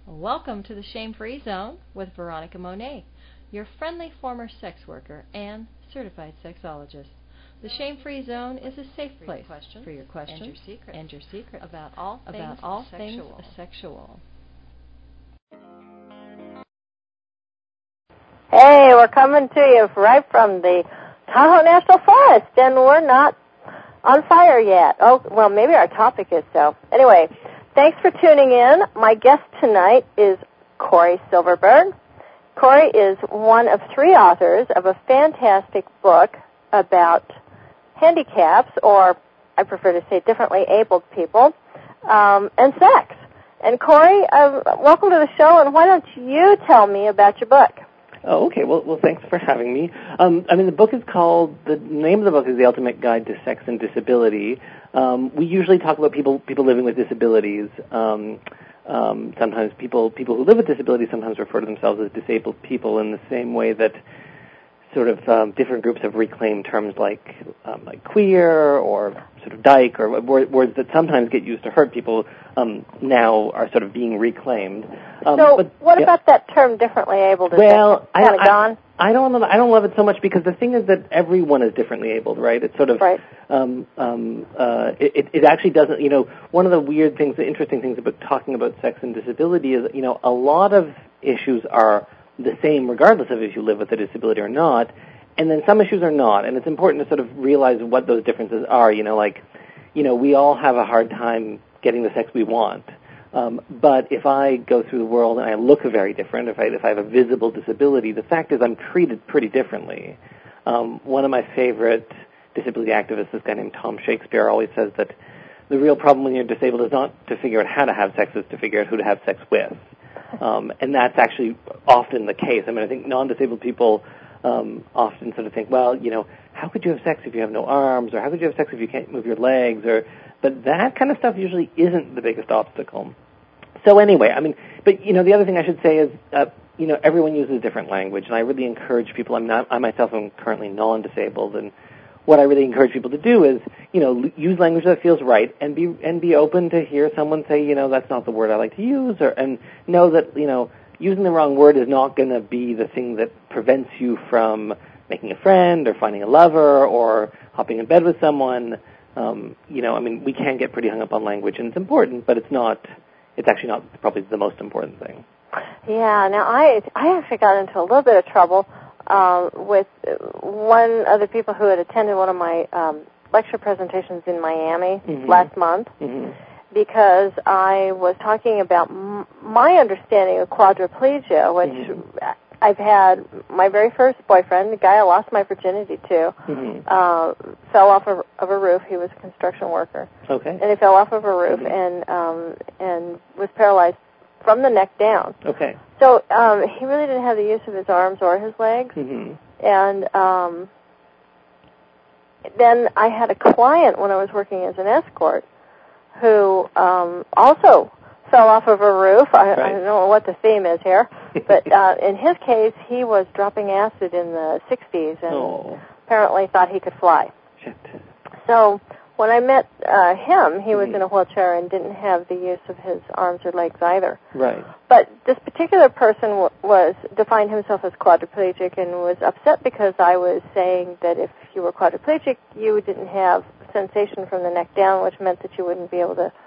Welcome to the Shame-Free Zone with Veronica Monet, your friendly former sex worker and certified sexologist. The Shame-Free Zone is a safe place for your questions and your secrets about all things sexual. Hey, we're coming to you right from the Tahoe National Forest, and we're not on fire yet. Oh, well, maybe our topic is so. Anyway, thanks for tuning in. My guest tonight is Cory Silverberg. Cory is one of 3 authors of a fantastic book about handicaps, or I prefer to say differently abled people, and sex. And Cory, welcome to the show, and why don't you tell me about your book? Oh, okay. Well, thanks for having me. The name of the book is The Ultimate Guide to Sex and Disability. We usually talk about people living with disabilities. Sometimes people who live with disabilities sometimes refer to themselves as disabled people in the same way that sort of different groups have reclaimed terms like queer or sort of dyke or words that sometimes get used to hurt people now are sort of being reclaimed. What about that term differently abled? Is well, that kind of gone? I don't love it so much because the thing is that everyone is differently abled, right? It's sort of right. It actually doesn't. One of the weird things, the interesting things about talking about sex and disability is a lot of issues are the same regardless of if you live with a disability or not, and then some issues are not, and it's important to sort of realize what those differences are. We all have a hard time getting the sex we want, but if I go through the world and I look very different, if I have a visible disability, the fact is I'm treated pretty differently. One of my favorite disability activists, this guy named Tom Shakespeare, always says that the real problem when you're disabled is not to figure out how to have sex, it's to figure out who to have sex with. And that's actually often the case. I think non-disabled people often sort of think, well, how could you have sex if you have no arms, or how could you have sex if you can't move your legs, but that kind of stuff usually isn't the biggest obstacle. So anyway, but the other thing I should say is, everyone uses different language, and I really encourage people. I myself am currently non-disabled, and what I really encourage people to do is, use language that feels right, and be open to hear someone say, that's not the word I like to use, and know that, using the wrong word is not going to be the thing that prevents you from making a friend or finding a lover or hopping in bed with someone. We can get pretty hung up on language, and it's important, but it's actually not probably the most important thing. Yeah, now I actually got into a little bit of trouble with one of the people who had attended one of my lecture presentations in Miami last month, because I was talking about my understanding of quadriplegia, which I've had. My very first boyfriend, the guy I lost my virginity to, fell off of a roof. He was a construction worker. Okay. And he fell off of a roof and was paralyzed from the neck down. Okay. So he really didn't have the use of his arms or his legs. And then I had a client when I was working as an escort who also fell off of a roof. I don't know what the theme is here, but in his case, he was dropping acid in the 60s and apparently thought he could fly. Shit. So when I met him, he was in a wheelchair and didn't have the use of his arms or legs either. Right. But this particular person defined himself as quadriplegic and was upset because I was saying that if you were quadriplegic, you didn't have sensation from the neck down, which meant that you wouldn't be able to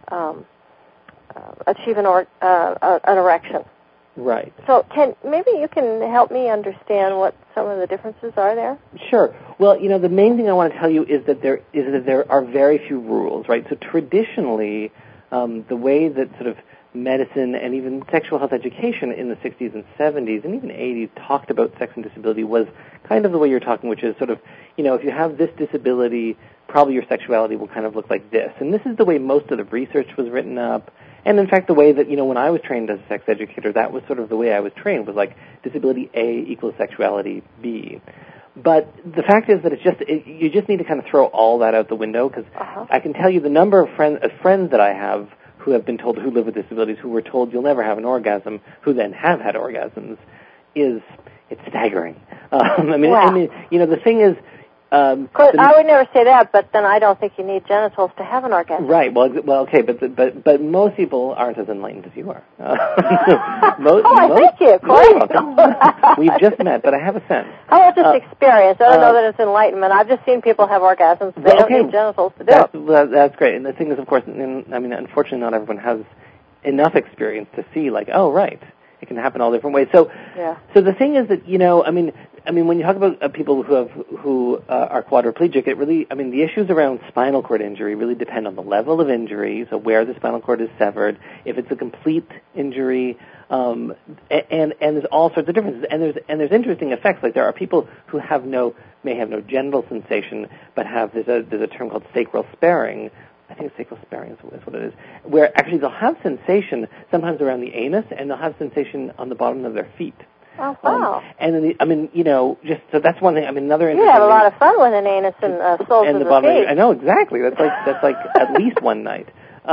achieve an erection. Right. So maybe you can help me understand what some of the differences are there? Sure. Well, the main thing I want to tell you is that there are very few rules, right? So traditionally, the way that sort of medicine and even sexual health education in the 60s and 70s and even 80s talked about sex and disability was kind of the way you're talking, which is sort of, if you have this disability, probably your sexuality will kind of look like this. And this is the way most of the research was written up. And in fact, the way that, when I was trained as a sex educator, that was sort of the way I was trained, was like disability A equals sexuality B. But the fact is that you just need to kind of throw all that out the window, because I can tell you the number of friends that I have who have been told, who live with disabilities, who were told you'll never have an orgasm, who then have had orgasms, it's staggering. The thing is, I would never say that, but then I don't think you need genitals to have an orgasm. Right. Well, okay, but most people aren't as enlightened as you are. Thank you, Corey. You're welcome. We've just met, but I have a sense. How about just experience? I don't know that it's enlightenment. I've just seen people have orgasms. They don't need genitals to do it. That's great. And the thing is, of course, unfortunately, not everyone has enough experience to see, like, oh, right, it can happen all different ways. So the thing is that, when you talk about people who are quadriplegic, it really, the issues around spinal cord injury really depend on the level of injury, so where the spinal cord is severed, if it's a complete injury, and there's all sorts of differences. And there's interesting effects. Like, there are people who may have no genital sensation, but there's a term called sacral sparing. I think sacral sparing is what it is, where actually they'll have sensation sometimes around the anus, and they'll have sensation on the bottom of their feet. Oh, wow. And then, so that's one thing. Another interesting. You have a lot of fun with an anus and soles of the feet. I know, exactly. That's like at least one night.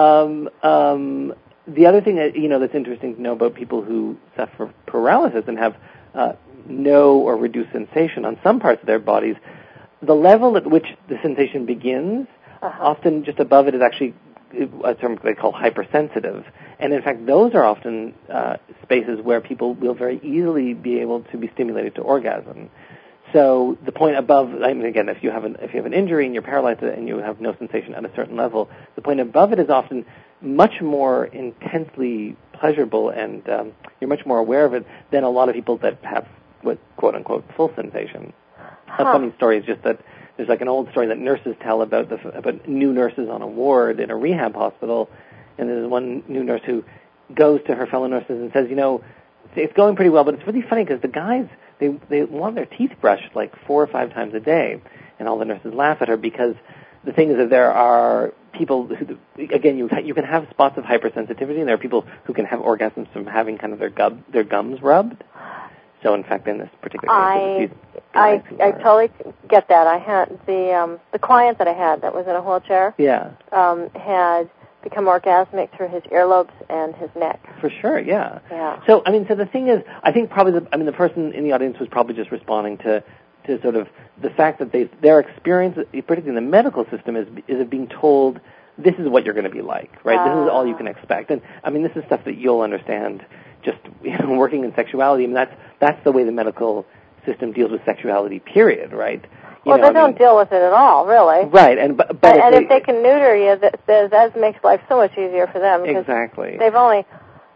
The other thing that, that's interesting to know about people who suffer paralysis and have no or reduced sensation on some parts of their bodies, the level at which the sensation begins, often just above it, is actually a term they call hypersensitive. And in fact, those are often spaces where people will very easily be able to be stimulated to orgasm. So the point above, again, if you have an injury and you're paralyzed and you have no sensation at a certain level, the point above it is often much more intensely pleasurable, and you're much more aware of it than a lot of people that have what quote unquote full sensation. A funny story is just that there's like an old story that nurses tell about new nurses on a ward in a rehab hospital, and there's one new nurse who goes to her fellow nurses and says, it's going pretty well, but it's really funny because the guys, they want their teeth brushed like 4 or 5 times a day, and all the nurses laugh at her because the thing is that there are people who, again, you can have spots of hypersensitivity, and there are people who can have orgasms from having kind of their gums rubbed. So, in fact, in this particular case, I totally get that. I had the client that I had that was in a wheelchair. Yeah. Had become orgasmic through his earlobes and his neck. For sure, yeah. Yeah. So, so the thing is, I think probably the person in the audience was probably just responding to sort of the fact that their experience, particularly in the medical system, is of being told this is what you're going to be like, right? This is all you can expect. And this is stuff that you'll understand just working in sexuality. That's the way the medical system deals with sexuality, period, right? They don't deal with it at all, really. Right, but if they can neuter you, that makes life so much easier for them. Exactly. They've only,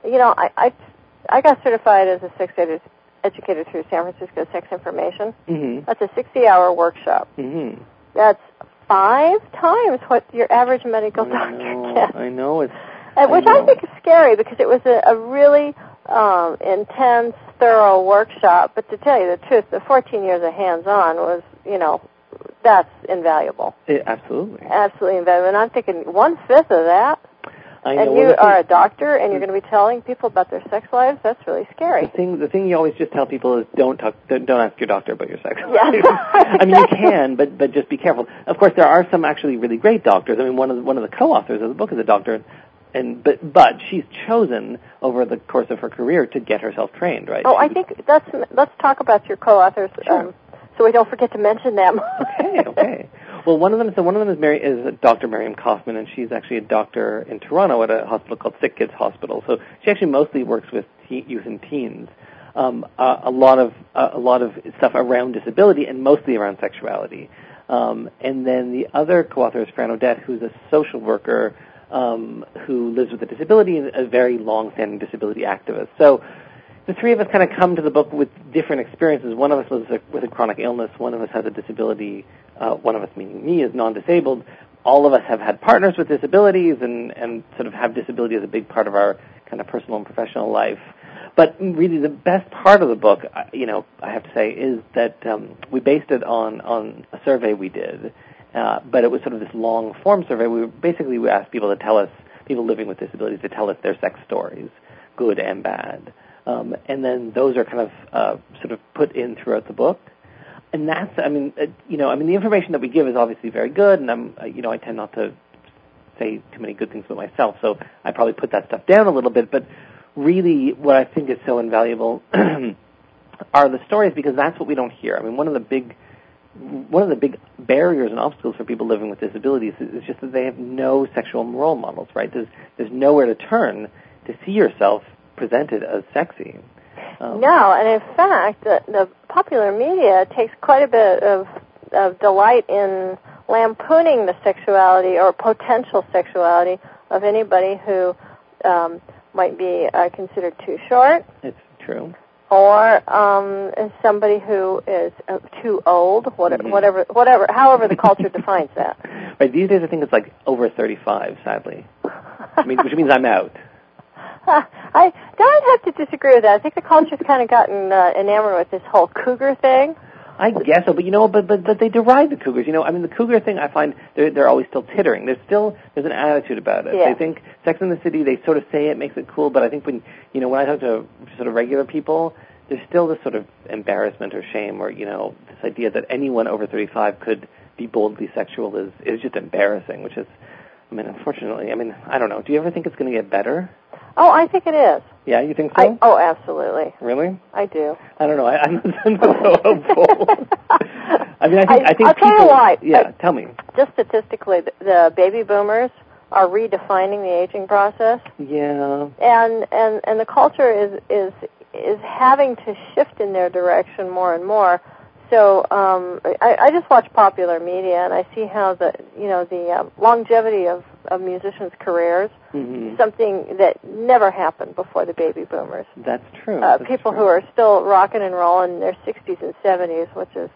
I got certified as a sex educator through San Francisco Sex Information. Mm-hmm. That's a 60-hour workshop. Mm-hmm. That's 5 times what your average medical doctor gets. I know. Which I think is scary because it was a really intense, thorough workshop. But to tell you the truth, the 14 years of hands-on was, that's invaluable. Absolutely. Absolutely invaluable. And I'm thinking 1/5 of that. And you are a doctor, and you're going to be telling people about their sex lives. That's really scary. The thing you always just tell people is don't ask your doctor about your sex life. Yeah. You can, but just be careful. Of course, there are some actually really great doctors. One of the co-authors of the book is a doctor, but she's chosen over the course of her career to get herself trained, right? I think let's talk about your co-authors, sure. So we don't forget to mention them. Okay. Well, one of them is Dr. Miriam Kaufman, and she's actually a doctor in Toronto at a hospital called Sick Kids Hospital. So she actually mostly works with youth and teens. A lot of stuff around disability and mostly around sexuality. And then the other co-author is Fran Odette, who's a social worker who lives with a disability and a very long-standing disability activist. So the three of us kind of come to the book with different experiences. One of us lives with a chronic illness. One of us has a disability. One of us, meaning me, is non-disabled. All of us have had partners with disabilities and sort of have disability as a big part of our kind of personal and professional life. But really the best part of the book, I have to say, is that we based it on a survey we did. But it was sort of this long-form survey. We asked people living with disabilities to tell us their sex stories, good and bad. And then those are kind of sort of put in throughout the book. And that's, the information that we give is obviously very good, and I tend not to say too many good things about myself, so I probably put that stuff down a little bit. But really, what I think is so invaluable are the stories, because that's what we don't hear. One of the big one of the big barriers and obstacles for people living with disabilities is just that they have no sexual role models, right? There's nowhere to turn to see yourself presented as sexy. No, and in fact, the popular media takes quite a bit of delight in lampooning the sexuality or potential sexuality of anybody who might be considered too short. It's true. Or somebody who is too old, whatever, however the culture defines that. Right. These days, I think it's like over 35, sadly, which means I'm out. I don't have to disagree with that. I think the culture's kind of gotten enamored with this whole cougar thing. I guess so, but they deride the cougars. The cougar thing, I find they're always still tittering. There's an attitude about it. Yeah. They think Sex and the City, they sort of say it makes it cool, but I think when I talk to sort of regular people, there's still this sort of embarrassment or shame or, this idea that anyone over 35 could be boldly sexual is just embarrassing, which is, unfortunately, I don't know. Do you ever think it's going to get better? Oh, I think it is. Yeah, you think so? Oh, absolutely. Really? I do. I don't know. I'm not so hopeful. I think I'll tell you why. Yeah, tell me. Just statistically, the baby boomers are redefining the aging process. Yeah. And the culture is having to shift in their direction more and more. So I just watch popular media, and I see how the longevity of musicians' careers is something that never happened before the baby boomers. That's true. People who are still rocking and rolling in their 60s and 70s, which is,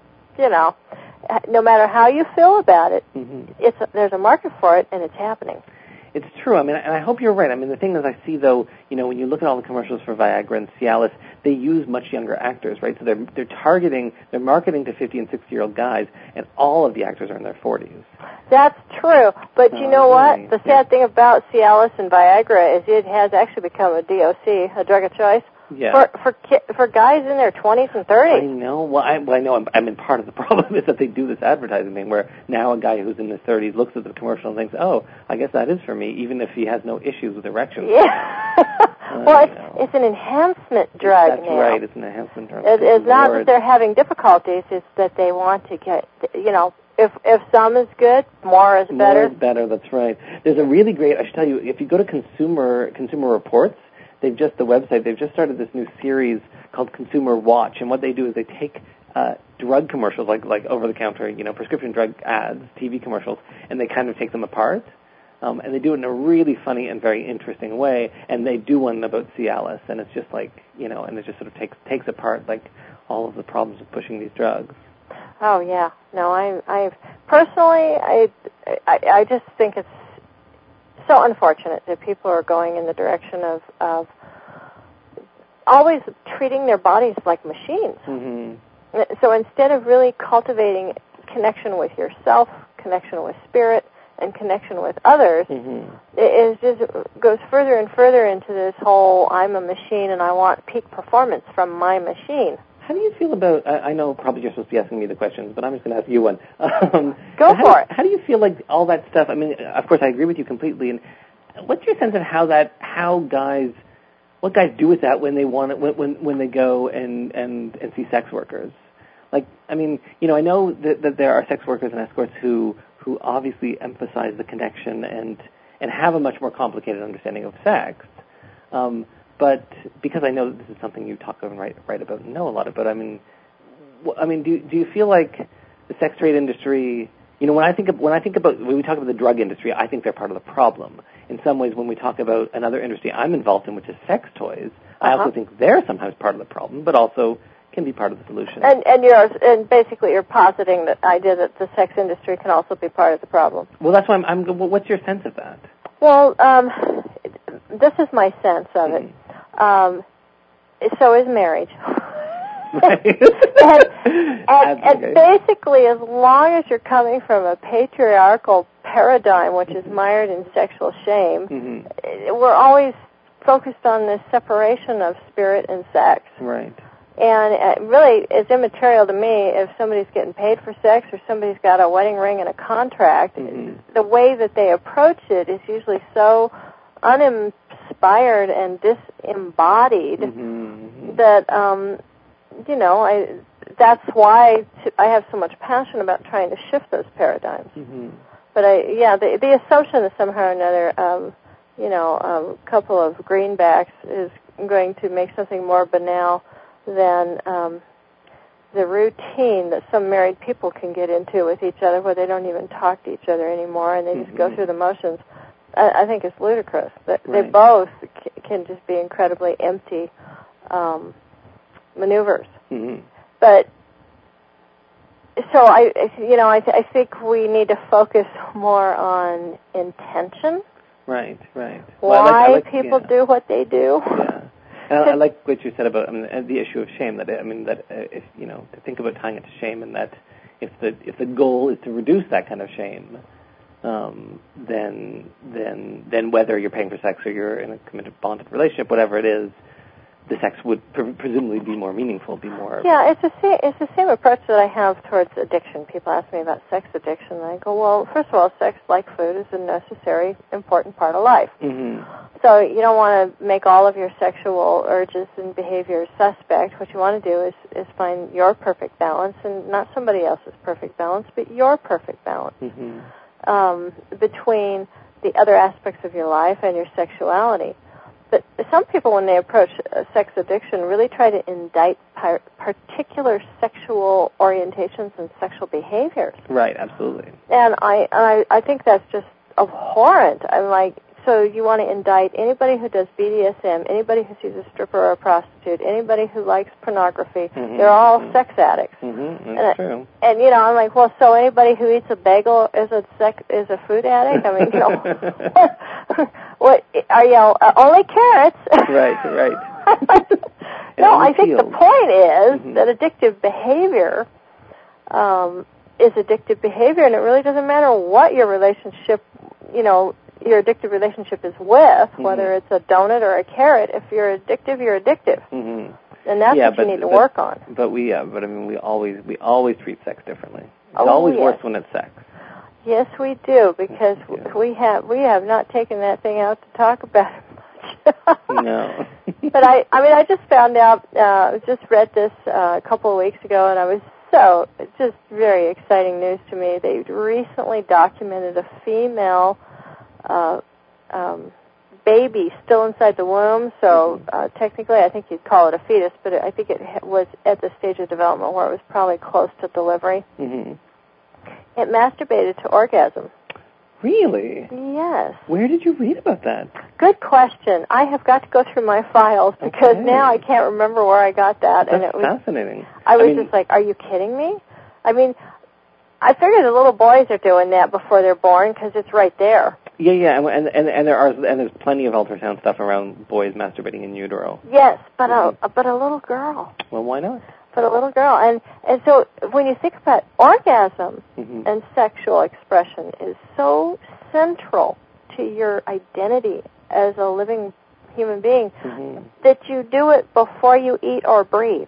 no matter how you feel about it, there's a market for it, and it's happening. It's true. And I hope you're right. The thing is, I see, though, when you look at all the commercials for Viagra and Cialis, they use much younger actors, right? So they're marketing to 50 and 60-year-old guys, and all of the actors are in their 40s. That's true. But you know what? The sad thing about Cialis and Viagra is it has actually become a DOC, a drug of choice. Yeah. For guys in their 20s and 30s. I know. Well, I know. Part of the problem is that they do this advertising thing where now a guy who's in his 30s looks at the commercial and thinks, "Oh, I guess that is for me," even if he has no issues with erections. Yeah. Well, it's an enhancement drug. That's right. It's an enhancement drug. It's not that they're having difficulties; it's that they want to get. If some is good, more is better. More is better. That's right. There's a really great. I should tell you, if you go to Consumer Reports. They've just started this new series called Consumer Watch, and what they do is they take drug commercials, like over-the-counter, prescription drug ads, TV commercials, and they kind of take them apart, and they do it in a really funny and very interesting way, and they do one about Cialis, and it's just and it just sort of takes apart, all of the problems of pushing these drugs. Oh, yeah. No, I personally, I just think it's so unfortunate that people are going in the direction of always treating their bodies like machines. So instead of really cultivating connection with yourself, connection with spirit, and connection with others, it just goes further and further into this whole I'm a machine and I want peak performance from my machine. How do you feel about, I know probably you're supposed to be asking me the questions, but I'm just going to ask you one. Go for it. How do you feel like all that stuff, of course I agree with you completely, and what's your sense of what guys do with that when they want it, when they go and see sex workers? I know that there are sex workers and escorts who obviously emphasize the connection and have a much more complicated understanding of sex. But because I know that this is something you talk about and write about and know a lot about, do you feel like the sex trade industry, when we talk about the drug industry, I think they're part of the problem. In some ways, when we talk about another industry I'm involved in, which is sex toys, I also think they're sometimes part of the problem, but also can be part of the solution. And basically you're positing the idea that the sex industry can also be part of the problem. Well, that's why what's your sense of that? Well, this is my sense of it. So is marriage. and basically, as long as you're coming from a patriarchal paradigm, which is mired in sexual shame, we're always focused on this separation of spirit and sex. Right. And really, it's immaterial to me if somebody's getting paid for sex or somebody's got a wedding ring and a contract. The way that they approach it is usually so uninspired and disembodied that that's why I have so much passion about trying to shift those paradigms. Mm-hmm. But the assumption that somehow or another, a couple of greenbacks is going to make something more banal than the routine that some married people can get into with each other, where they don't even talk to each other anymore and they just go through the motions, I think it's ludicrous. They both can just be incredibly empty maneuvers. Mm-hmm. But so I think we need to focus more on intention. Right. Why people do what they do. Yeah. And I like what you said about the issue of shame. That if to think about tying it to shame, and that if the goal is to reduce that kind of shame, then whether you're paying for sex or you're in a committed bonded relationship, whatever it is, the sex would presumably be more meaningful, be more. Yeah, it's the same approach that I have towards addiction. People ask me about sex addiction, and I go, well, first of all, sex, like food, is a necessary, important part of life. Mm-hmm. So you don't want to make all of your sexual urges and behaviors suspect. What you want to do is find your perfect balance, and not somebody else's perfect balance, but your perfect balance between the other aspects of your life and your sexuality. But some people, when they approach sex addiction, really try to indict particular sexual orientations and sexual behaviors. Right, absolutely. And I think that's just abhorrent. I'm like, so you want to indict anybody who does BDSM, anybody who sees a stripper or a prostitute, anybody who likes pornography. They're all sex addicts. That's true. And I'm like, well, so anybody who eats a bagel is a food addict? I mean, what are you only carrots? Right. No, I think the point is that addictive behavior is addictive behavior, and it really doesn't matter what your relationship, your addictive relationship is with, whether it's a donut or a carrot. If you're addictive, you're addictive, and that's what you need to work on. But we always treat sex differently. It's always worse when it's sex. Yes, we do, because we have not taken that thing out to talk about it much. No. But I just found out, just read this a couple of weeks ago, and I was just very exciting news to me. They recently documented a female baby still inside the womb, so technically I think you'd call it a fetus, but I think it was at the stage of development where it was probably close to delivery. Mm-hmm. It masturbated to orgasm. Really? Yes. Where did you read about that? Good question. I have got to go through my files because now I can't remember where I got that. That's and it was fascinating. I was just like, are you kidding me? I mean, I figure the little boys are doing that before they're born because it's right there. Yeah, and there's plenty of ultrasound stuff around boys masturbating in utero. Yes, but a little girl. Well, why not? But a little girl, and so when you think about orgasm and sexual expression is so central to your identity as a living human being that you do it before you eat or breathe.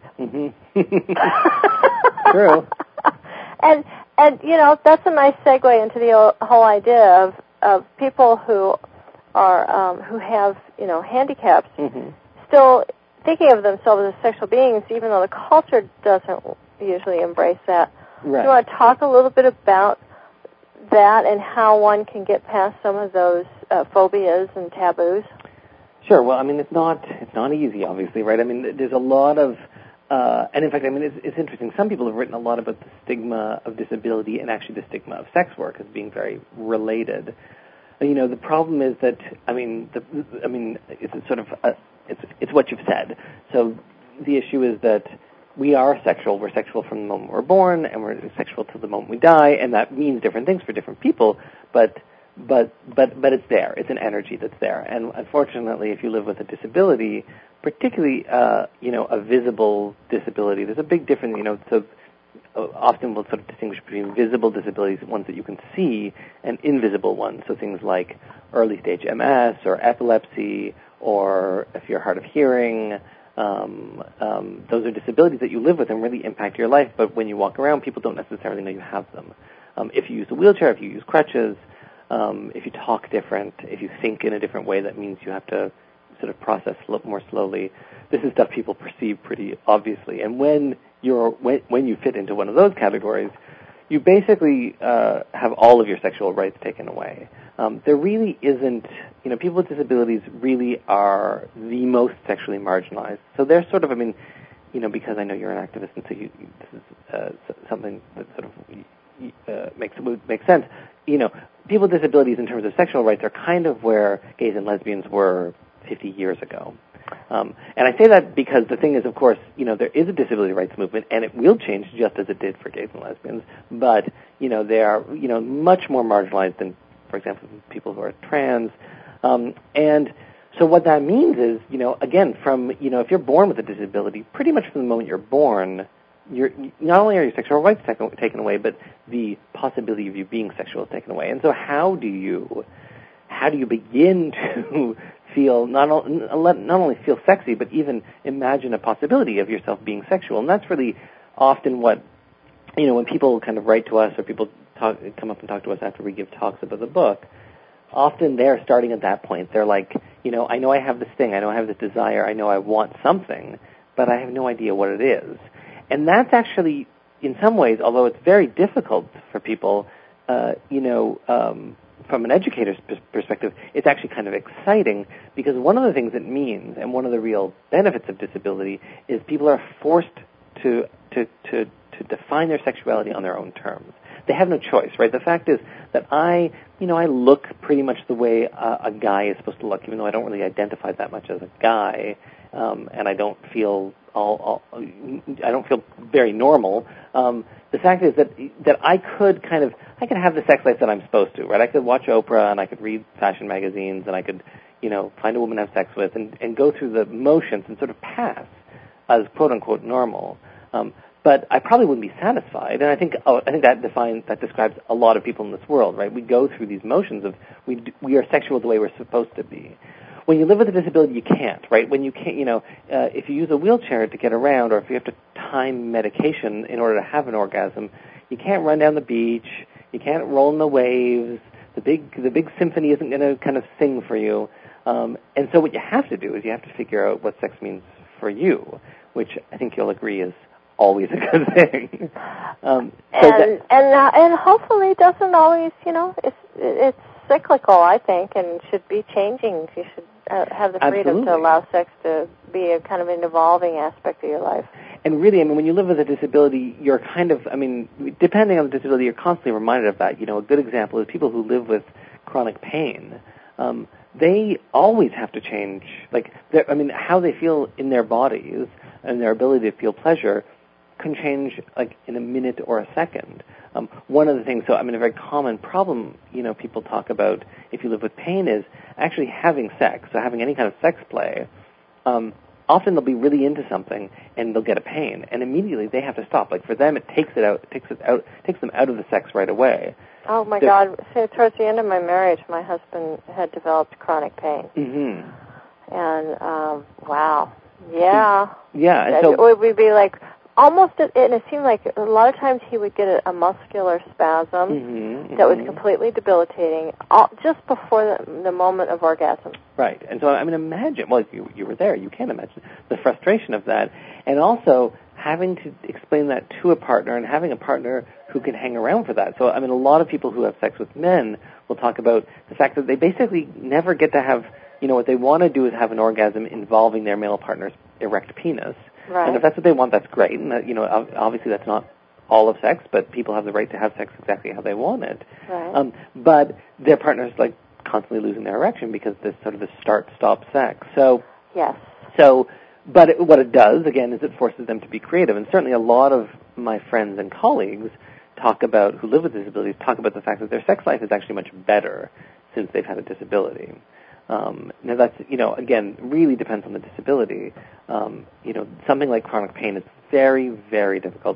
True. And that's a nice segue into the whole idea of people who are who have handicaps still thinking of themselves as sexual beings, even though the culture doesn't usually embrace that. Right. Do you want to talk a little bit about that and how one can get past some of those phobias and taboos? Sure. Well, I mean, it's not easy, obviously, right? I mean, there's a lot of, and in fact, I mean, it's interesting. Some people have written a lot about the stigma of disability and actually the stigma of sex work as being very related. The problem is that, it's sort of, it's what you've said. So the issue is that we are sexual. We're sexual from the moment we're born, and we're sexual till the moment we die, and that means different things for different people. But it's there. It's an energy that's there. And unfortunately, if you live with a disability, particularly a visible disability, there's a big difference. So often we'll sort of distinguish between visible disabilities, ones that you can see, and invisible ones. So things like early stage MS or epilepsy, or if you're hard of hearing. Those are disabilities that you live with and really impact your life, but when you walk around, people don't necessarily know you have them. If you use a wheelchair, if you use crutches, if you talk different, if you think in a different way, that means you have to sort of process more slowly. This is stuff people perceive pretty obviously. And when when you fit into one of those categories, you basically have all of your sexual rights taken away. There really isn't, people with disabilities really are the most sexually marginalized. So they're sort of, because I know you're an activist, and so this is something that sort of makes sense. People with disabilities in terms of sexual rights are kind of where gays and lesbians were 50 years ago. And I say that because the thing is, of course, there is a disability rights movement, and it will change just as it did for gays and lesbians. But, they are, much more marginalized than, for example, people who are trans. And so what that means is, again, if you're born with a disability, pretty much from the moment you're born, not only are your sexual rights taken away, but the possibility of you being sexual is taken away. And so how do you begin to feel not only feel sexy, but even imagine a possibility of yourself being sexual? And that's really often what, when people kind of write to us or people come up and talk to us after we give talks about the book, often they're starting at that point. They're like, I know I have this thing, I know I have this desire, I know I want something, but I have no idea what it is. And that's actually, in some ways, although it's very difficult for people, from an educator's perspective, it's actually kind of exciting, because one of the things it means, and one of the real benefits of disability, is people are forced to define their sexuality on their own terms. They have no choice, right? The fact is that I look pretty much the way a guy is supposed to look, even though I don't really identify that much as a guy, and I don't feel I don't feel very normal. The fact is that I could have the sex life that I'm supposed to, right? I could watch Oprah, and I could read fashion magazines, and I could, find a woman to have sex with, and go through the motions and sort of pass as quote unquote normal. But I probably wouldn't be satisfied, and I think that describes a lot of people in this world, right? We go through these motions of we are sexual the way we're supposed to be. When you live with a disability, you can't, right? When you can't, if you use a wheelchair to get around, or if you have to time medication in order to have an orgasm, you can't run down the beach, you can't roll in the waves. The big symphony isn't going to kind of sing for you. And so what you have to do is you have to figure out what sex means for you, which I think you'll agree is always a good thing. And hopefully doesn't always, it's cyclical, I think, and should be changing. You should have the freedom Absolutely. to allow sex to be a kind of an evolving aspect of your life. And really, when you live with a disability, you're kind of, depending on the disability, you're constantly reminded of that. A good example is people who live with chronic pain. They always have to change, how they feel in their bodies and their ability to feel pleasure can change, in a minute or a second. One of the things, a very common problem, people talk about if you live with pain is actually having sex, so having any kind of sex play. Often they'll be really into something and they'll get a pain, and immediately they have to stop. For them, it takes them out of the sex right away. Oh my God! So towards the end of my marriage, my husband had developed chronic pain. Mm-hmm. And wow, yeah, yeah, and so it would be like. Almost, and it seemed like a lot of times he would get a muscular spasm that was completely debilitating just before the moment of orgasm. Right, and so imagine. Well, you were there. You can't imagine the frustration of that, and also having to explain that to a partner and having a partner who can hang around for that. So, a lot of people who have sex with men will talk about the fact that they basically never get to have. What they want to do is have an orgasm involving their male partner's erect penis. Right. And if that's what they want, that's great. And that, obviously that's not all of sex, but people have the right to have sex exactly how they want it. Right. But their partner's constantly losing their erection because there's sort of a start-stop sex. So yes. But what it does again is it forces them to be creative. And certainly a lot of my friends and colleagues who live with disabilities talk about the fact that their sex life is actually much better since they've had a disability. Now that's, again, really depends on the disability. Something like chronic pain is very, very difficult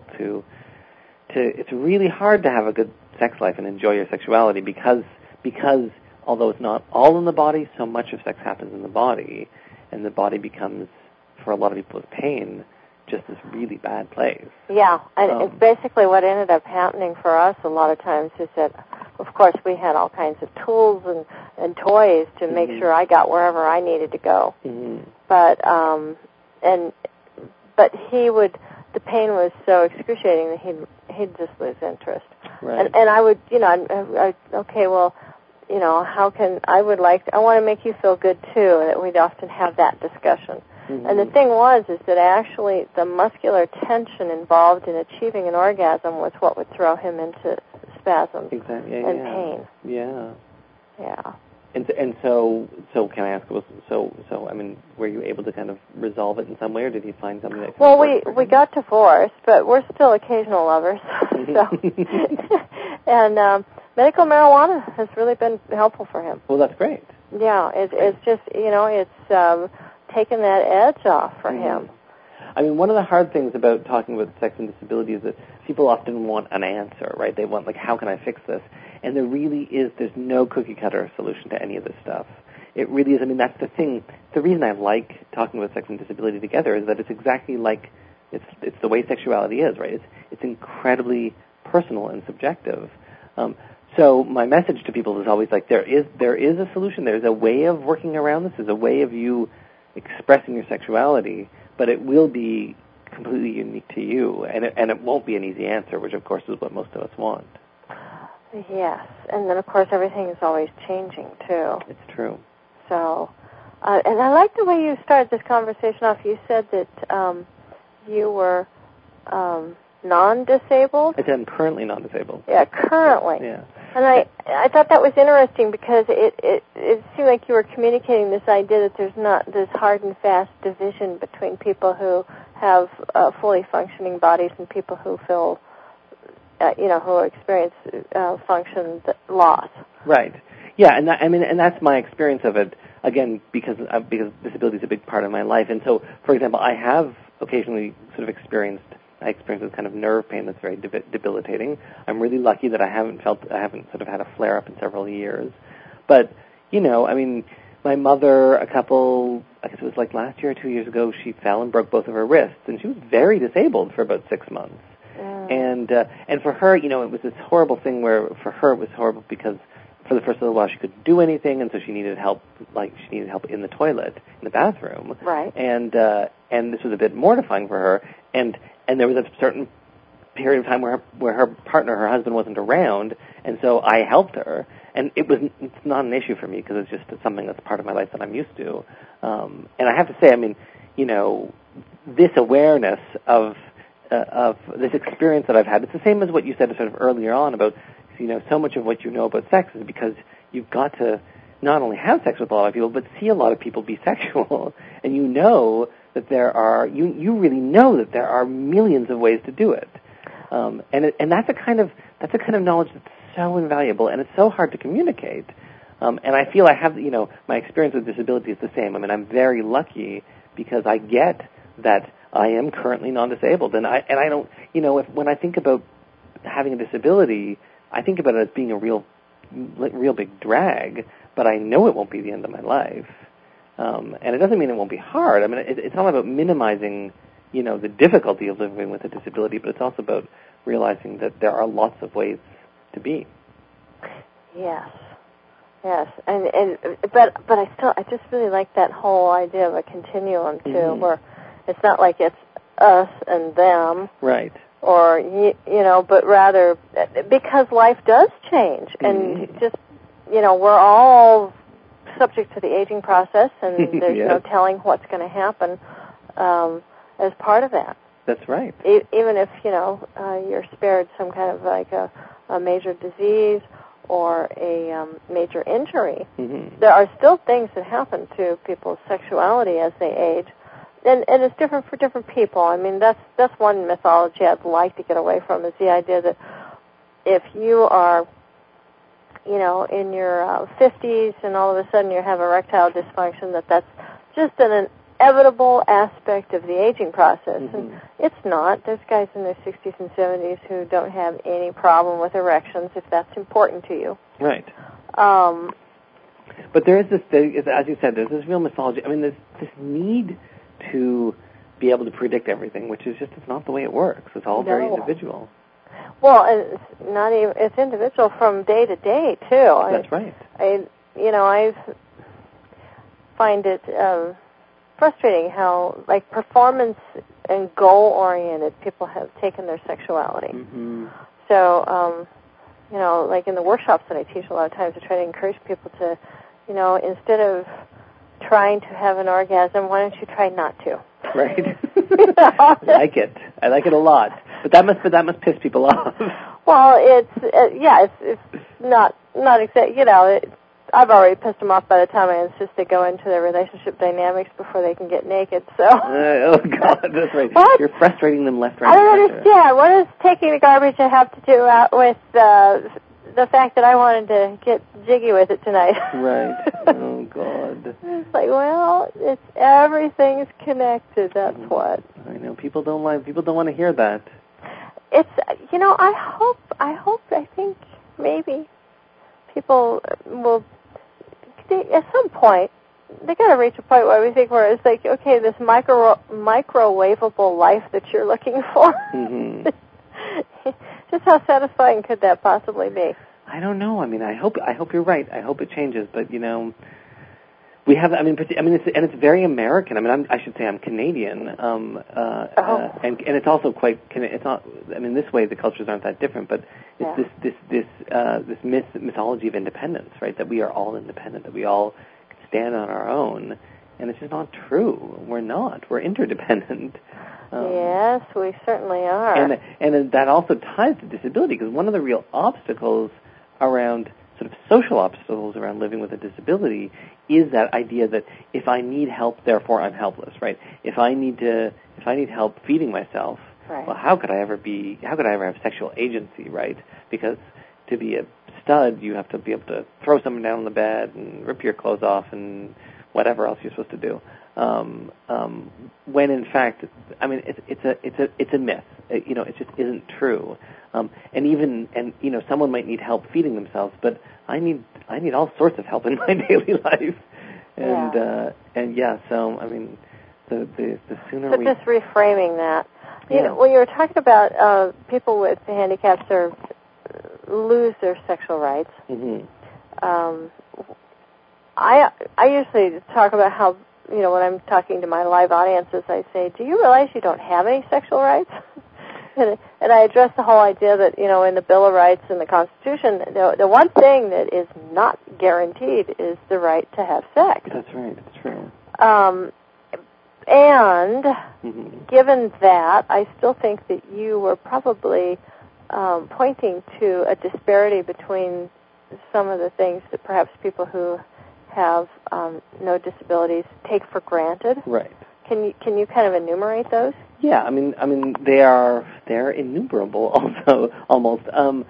it's really hard to have a good sex life and enjoy your sexuality because although it's not all in the body, so much of sex happens in the body, and the body becomes, for a lot of people with pain, just this really bad place. Yeah, and it's basically what ended up happening for us a lot of times is that, of course, we had all kinds of tools and toys to make sure I got wherever I needed to go. Mm-hmm. But he would, the pain was so excruciating that he'd just lose interest. Right. And I would, okay, well, I want to make you feel good too, that we'd often have that discussion. Mm-hmm. And the thing is that actually the muscular tension involved in achieving an orgasm was what would throw him into spasms and pain. Yeah. Yeah. And so can I ask? So I mean, were you able to kind of resolve it in some way, or did he find something that? Well, we got divorced, but we're still occasional lovers. And medical marijuana has really been helpful for him. Well, that's great. Yeah, it's just it's taken that edge off for him. I mean, one of the hard things about talking about sex and disability is that people often want an answer, right? They want, how can I fix this? And there's no cookie-cutter solution to any of this stuff. It really is, that's the thing. The reason I like talking about sex and disability together is that it's exactly like, it's the way sexuality is, right? It's incredibly personal and subjective. So my message to people is always there is a solution. There's a way of working around this. There's a way of you expressing your sexuality, but it will be completely unique to you, and it won't be an easy answer, which of course is what most of us want. Yes, and then of course everything is always changing too. It's true. So, and I like the way you started this conversation off. You said that you were non-disabled. I said I'm currently non-disabled. Yeah, currently. Yeah. And I thought that was interesting because it seemed like you were communicating this idea that there's not this hard and fast division between people who have fully functioning bodies and people who feel, who experience function loss. Right. Yeah, and that's my experience of it. Again, because disability is a big part of my life, and so, for example, I have occasionally sort of experienced this kind of nerve pain that's very debilitating. I'm really lucky that I haven't sort of had a flare-up in several years. But, my mother, I guess it was last year or 2 years ago, she fell and broke both of her wrists, and she was very disabled for about 6 months. And for her, it was this horrible thing where for her it was horrible because for the first little while she couldn't do anything, and so she needed help. She needed help in the toilet, in the bathroom. Right. And this was a bit mortifying for her. And there was a certain period of time where her partner, her husband, wasn't around, and so I helped her. And it's not an issue for me because it's something that's part of my life that I'm used to. And I have to say, this awareness of this experience that I've had, it's the same as what you said sort of earlier on about, so much of what you know about sex is because you've got to not only have sex with a lot of people, but see a lot of people be sexual, and you that there are, you really know that there are millions of ways to do it, and that's a kind of knowledge that's so invaluable, and it's so hard to communicate. And I feel I have, my experience with disability is the same. I'm very lucky because I get that I am currently non-disabled, and I don't, when I think about having a disability, I think about it as being a real big drag, but I know it won't be the end of my life. And it doesn't mean it won't be hard. It's not about minimizing, the difficulty of living with a disability, but it's also about realizing that there are lots of ways to be. Yes, but I just really like that whole idea of a continuum too, where it's not like it's us and them, right? Or but rather because life does change, and just we're all subject to the aging process, and there's yes. no telling what's going to happen as part of that. That's right. Even if you're spared some kind of a major disease or a major injury, there are still things that happen to people's sexuality as they age, and it's different for different people. That's one mythology I'd like to get away from, is the idea that if you are in your 50s and all of a sudden you have erectile dysfunction, that's just an inevitable aspect of the aging process. And it's not. There's guys in their 60s and 70s who don't have any problem with erections, if that's important to you. Right. But there is this, as you said, there's this real mythology. There's this need to be able to predict everything, which is just, it's not the way it works. It's all very individual. Well, and it's not even, it's individual from day to day, too. That's right. I find it frustrating how, performance and goal-oriented people have taken their sexuality. Mm-hmm. So, like in the workshops that I teach, a lot of times I try to encourage people to, instead of trying to have an orgasm, why don't you try not to? Right. I like it a lot. But that must piss people off. Well, it's not exactly, I've already pissed them off by the time I insist they go into their relationship dynamics before they can get naked, so. Oh, God, that's right. What? You're frustrating them left, right, I don't understand. What does taking the garbage have to do with the fact that I wanted to get jiggy with it tonight? Right. Oh, God. It's like, well, everything's connected, that's what. I know. People don't want to hear that. It's, I think maybe people will, at some point, they got to reach a point where we think where it's like, okay, this microwavable life that you're looking for. Mm-hmm. Just how satisfying could that possibly be? I don't know. I mean, I hope you're right. I hope it changes. But we have. It's very American. I should say I'm Canadian. And it's also quite. It's not. This way the cultures aren't that different. But it's this mythology of independence, right? That we are all independent. That we all can stand on our own. And it's just not true. We're not. We're interdependent. Yes, we certainly are. And that also ties to disability, because one of the real obstacles around, sort of social obstacles around living with a disability, is that idea that if I need help, therefore I'm helpless, right? If I need help feeding myself, right. Well, how could I ever have sexual agency, right? Because to be a stud, you have to be able to throw someone down on the bed and rip your clothes off and whatever else you're supposed to do. When in fact, it's a myth. It just isn't true. Someone might need help feeding themselves, but I need all sorts of help in my daily life. The sooner but we... just reframing that. Yeah. When you were talking about people with handicaps or lose their sexual rights, mm-hmm. I usually talk about how, when I'm talking to my live audiences, I say, do you realize you don't have any sexual rights? and I address the whole idea that, in the Bill of Rights and the Constitution, the one thing that is not guaranteed is the right to have sex. That's right. That's true. And mm-hmm. given that, I still think that you were probably pointing to a disparity between some of the things that perhaps people who have no disabilities take for granted. Right. Can you kind of enumerate those? Yeah, they're innumerable also almost.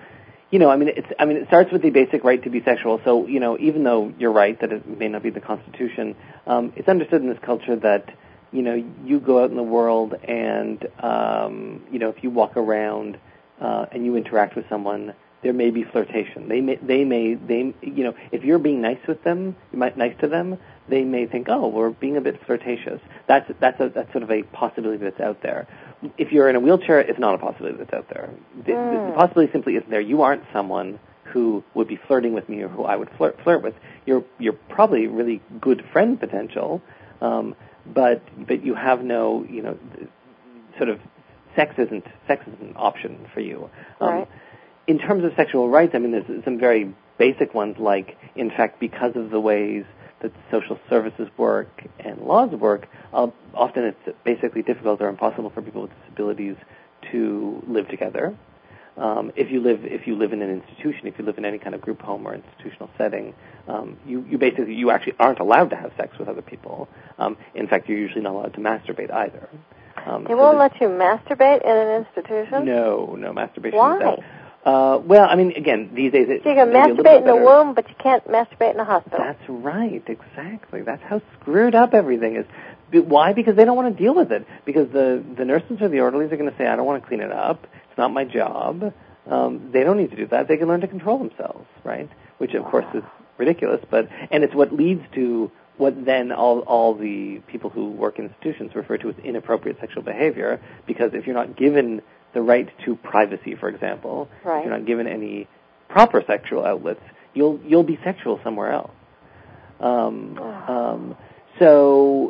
It starts with the basic right to be sexual. So, even though you're right that it may not be the Constitution, it's understood in this culture that, you go out in the world and, if you walk around and you interact with someone, there may be flirtation. If you're being nice to them, they may think, oh, we're being a bit flirtatious. That's sort of a possibility that's out there. If you're in a wheelchair, it's not a possibility that's out there. The possibility simply isn't there. You aren't someone who would be flirting with me or who I would flirt with. You're probably really good friend potential, but you have no, sort of sex isn't an option for you. Right. In terms of sexual rights, there's some very basic ones, like, in fact, because of the ways that social services work and laws work, often it's basically difficult or impossible for people with disabilities to live together. If you live in an institution, if you live in any kind of group home or institutional setting, you actually aren't allowed to have sex with other people. In fact, you're usually not allowed to masturbate either. They won't let you masturbate in an institution? No, masturbation Why? is out. Again, these days... So you can masturbate in the womb, but you can't masturbate in a hospital. That's right, exactly. That's how screwed up everything is. Why? Because they don't want to deal with it. Because the nurses or the orderlies are going to say, I don't want to clean it up. It's not my job. They don't need to do that. They can learn to control themselves, right? Which, of course, is ridiculous. And it's what leads to what then all the people who work in institutions refer to as inappropriate sexual behavior. Because if you're not given the right to privacy, for example, right. If you're not given any proper sexual outlets, you'll be sexual somewhere else. So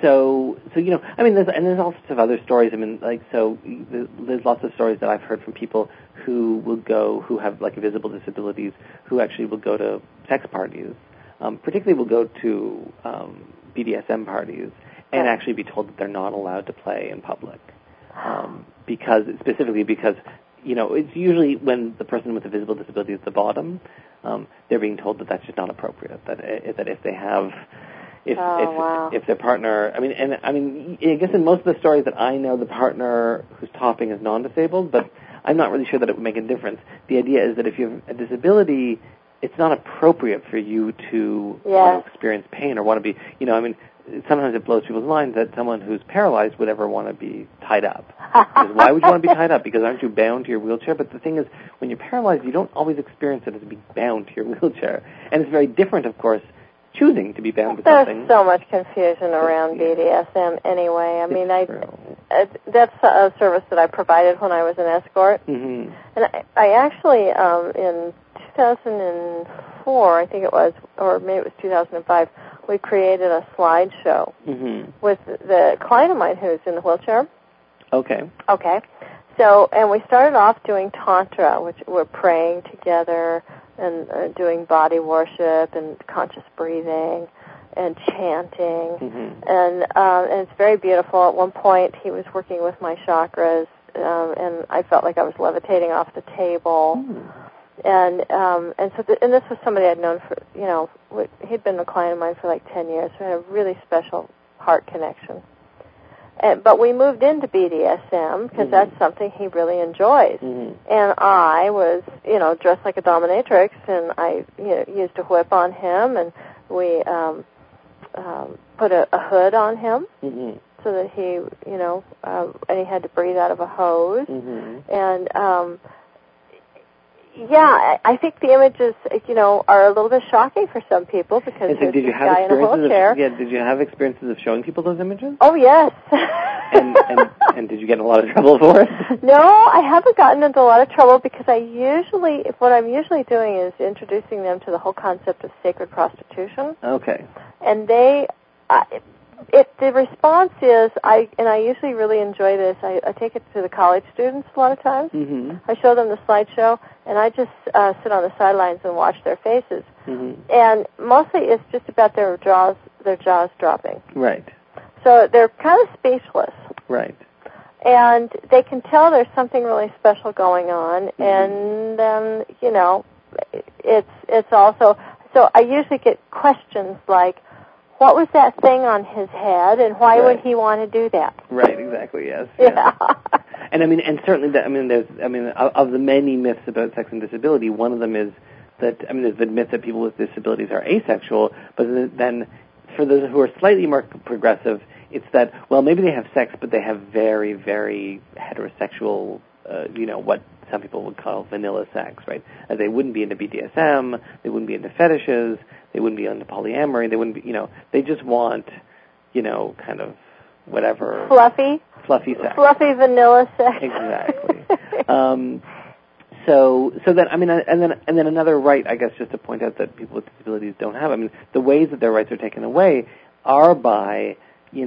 So I mean, there's all sorts of other stories. I mean, like, so there's lots of stories that I've heard from people who have like visible disabilities, who actually will go to sex parties, particularly will go to BDSM parties, and actually be told that they're not allowed to play in public, because it's usually when the person with a visible disability is at the bottom, they're being told that that's just not appropriate. That if they have if their partner, I guess in most of the stories that I know, the partner who's topping is non-disabled, but I'm not really sure that it would make a difference. The idea is that if you have a disability, it's not appropriate for you to want to experience pain or want to be, sometimes it blows people's minds that someone who's paralyzed would ever want to be tied up. Because why would you want to be tied up? Because aren't you bound to your wheelchair? But the thing is, when you're paralyzed, you don't always experience it as being bound to your wheelchair. And it's very different, of course, choosing to be bound with something. There's so much confusion around BDSM anyway. I mean, that's a service that I provided when I was an escort. Mm-hmm. And I actually, in 2004, I think it was, or maybe it was 2005, we created a slideshow with the client of mine who's in the wheelchair. Okay. So, and we started off doing Tantra, which we're praying together and doing body worship and conscious breathing and chanting. And it's very beautiful. At one point, he was working with my chakras, and I felt like I was levitating off the table. And so this was somebody I'd known for, he'd been a client of mine for like 10 years. So we had a really special heart connection. But we moved into BDSM because that's something he really enjoys. And I was, dressed like a dominatrix, and I used a whip on him, and we put a hood on him so that he, and he had to breathe out of a hose. And I think the images, are a little bit shocking for some people because there's this guy in a wheelchair. Did you have experiences of showing people those images? Oh, yes. and did you get in a lot of trouble for it? No, I haven't gotten into a lot of trouble because what I'm usually doing is introducing them to the whole concept of sacred prostitution. Okay. And the response is, I usually really enjoy this. I take it to the college students a lot of times. I show them the slideshow, and I just sit on the sidelines and watch their faces. And mostly it's just about their jaws dropping. Right. So they're kind of speechless. Right. And they can tell there's something really special going on, and then, it's also, so I usually get questions like, what was that thing on his head, and why would he want to do that? Right, exactly, yes. Yeah. And certainly, of the many myths about sex and disability, one of them is that, there's the myth that people with disabilities are asexual, but then for those who are slightly more progressive, it's that, well, maybe they have sex, but they have very, very heterosexual, what some people would call vanilla sex, right? They wouldn't be into BDSM, they wouldn't be into fetishes, they wouldn't be into polyamory, they wouldn't be, they just want, kind of whatever. Fluffy sex. Fluffy vanilla sex. Exactly. So then, and then another right, I guess, just to point out that people with disabilities don't have. The ways that their rights are taken away are by,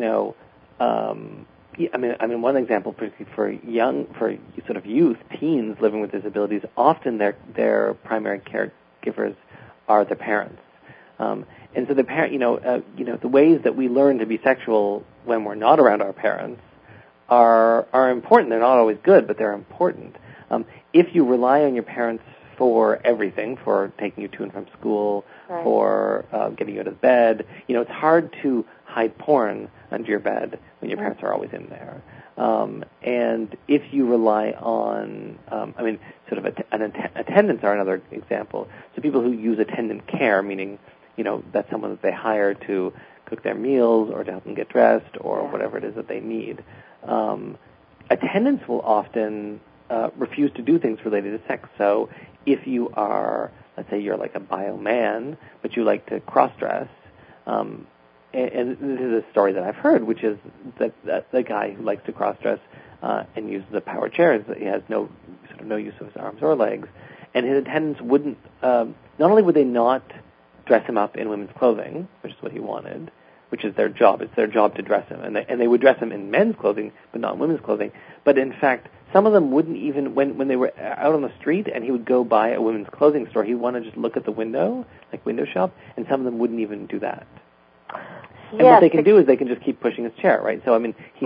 one example, particularly for sort of youth, teens living with disabilities, often their primary caregivers are their parents. And so the parent, the ways that we learn to be sexual when we're not around our parents are important. They're not always good, but they're important. If you rely on your parents for everything, for taking you to and from school, for getting you out of bed, it's hard to hide porn under your bed when your parents are always in there. And if you rely on, attendants are another example. So people who use attendant care, meaning, that's someone that they hire to cook their meals or to help them get dressed or whatever it is that they need. Attendants will often refuse to do things related to sex. So if you are, let's say you're like a bio man, but you like to cross-dress, and this is a story that I've heard, which is that the guy who likes to cross-dress and uses a power chair, he has no use of his arms or legs, and his attendants wouldn't, not only would they not dress him up in women's clothing, which is what he wanted, which is their job. It's their job to dress him, and they would dress him in men's clothing, but not women's clothing. But in fact, some of them wouldn't even, when they were out on the street and he would go by a women's clothing store, he'd want to just look at the window, like window shop, and some of them wouldn't even do that. And what they can do is they can just keep pushing his chair, right? So I mean, he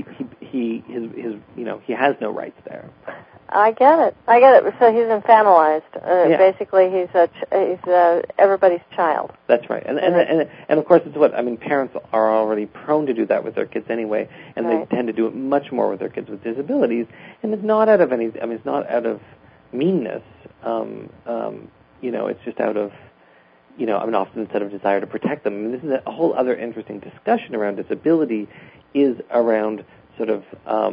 has no rights there. I get it. So he's infantilized. Basically, he's everybody's child. That's right. And of course, it's what I mean. Parents are already prone to do that with their kids anyway, and they tend to do it much more with their kids with disabilities. And it's not out of it's not out of meanness. It's just out of often instead of desire to protect them. I mean, this is a whole other interesting discussion around disability, is around sort of,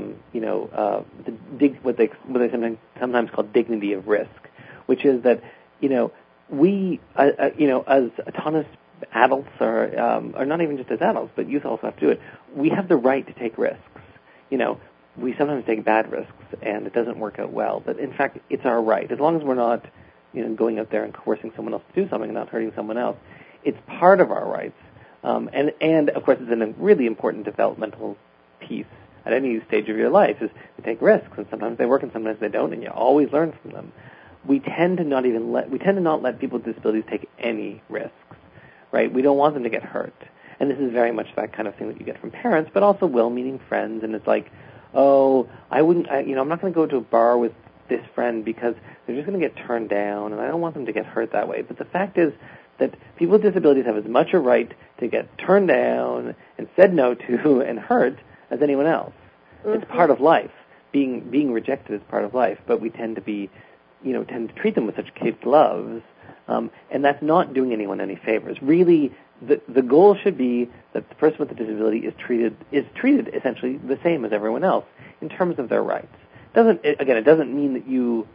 what they sometimes call dignity of risk, which is that, we, as autonomous adults, or not even just as adults, but youth also have to do it, we have the right to take risks. We sometimes take bad risks, and it doesn't work out well, but in fact, it's our right. As long as we're not going out there and coercing someone else to do something and not hurting someone else, it's part of our rights. And of course, it's a really important developmental piece at any stage of your life, is to take risks, and sometimes they work and sometimes they don't, and you always learn from them. We tend to not let people with disabilities take any risks, right? We don't want them to get hurt. And this is very much that kind of thing that you get from parents, but also well-meaning friends, and it's like, I'm not going to go to a bar with this friend because they're just going to get turned down, and I don't want them to get hurt that way. But the fact is that people with disabilities have as much a right to get turned down and said no to and hurt as anyone else. Mm-hmm. It's part of life. Being rejected is part of life, but we tend to treat them with such kid gloves, and that's not doing anyone any favors. Really, the goal should be that the person with the disability is treated essentially the same as everyone else in terms of their rights. It doesn't mean that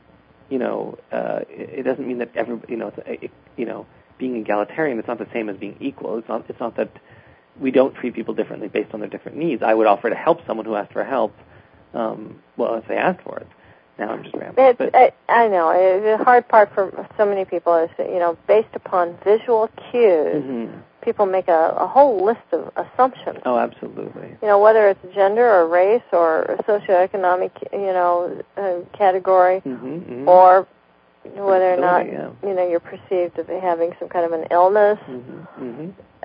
it doesn't mean that being egalitarian, it's not the same as being equal. It's not that we don't treat people differently based on their different needs. I would offer to help someone who asked for help, if they asked for it. Now I'm just rambling. I know. The hard part for so many people is that, based upon visual cues, mm-hmm. people make a whole list of assumptions. Oh, absolutely. Whether it's gender or race or socioeconomic, category, mm-hmm, mm-hmm. or whether or not, you're perceived to be having some kind of an illness, mm-hmm, mm-hmm.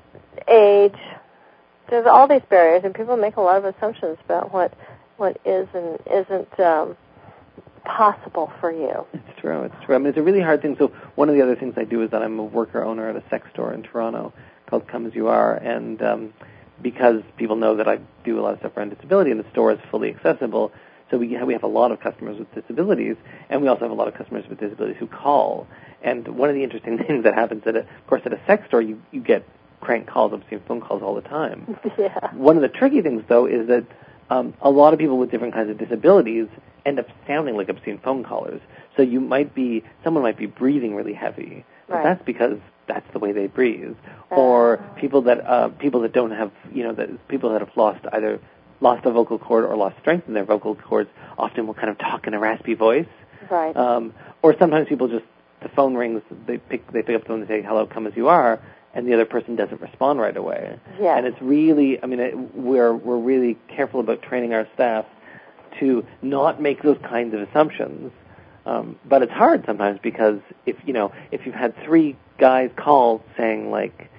age. There's all these barriers, and people make a lot of assumptions about what is and isn't possible for you. It's true. I mean, it's a really hard thing. So one of the other things I do is that I'm a worker owner at a sex store in Toronto called Come As You Are, and because people know that I do a lot of stuff around disability, and the store is fully accessible, so we have a lot of customers with disabilities, and we also have a lot of customers with disabilities who call. And one of the interesting things that happens at a sex store, you get crank calls, obscene phone calls all the time. Yeah. One of the tricky things, though, is that a lot of people with different kinds of disabilities end up sounding like obscene phone callers. So someone might be breathing really heavy, but right. That's because that's the way they breathe. Or people that don't have, people that have either lost a vocal cord or lost strength in their vocal cords often will kind of talk in a raspy voice. Right. Or sometimes people the phone rings, they pick up the phone and say, "Hello, Come As You Are," and the other person doesn't respond right away. Yes. And it's really, we're really careful about training our staff to not make those kinds of assumptions. But it's hard sometimes because if you've had 3 guys call saying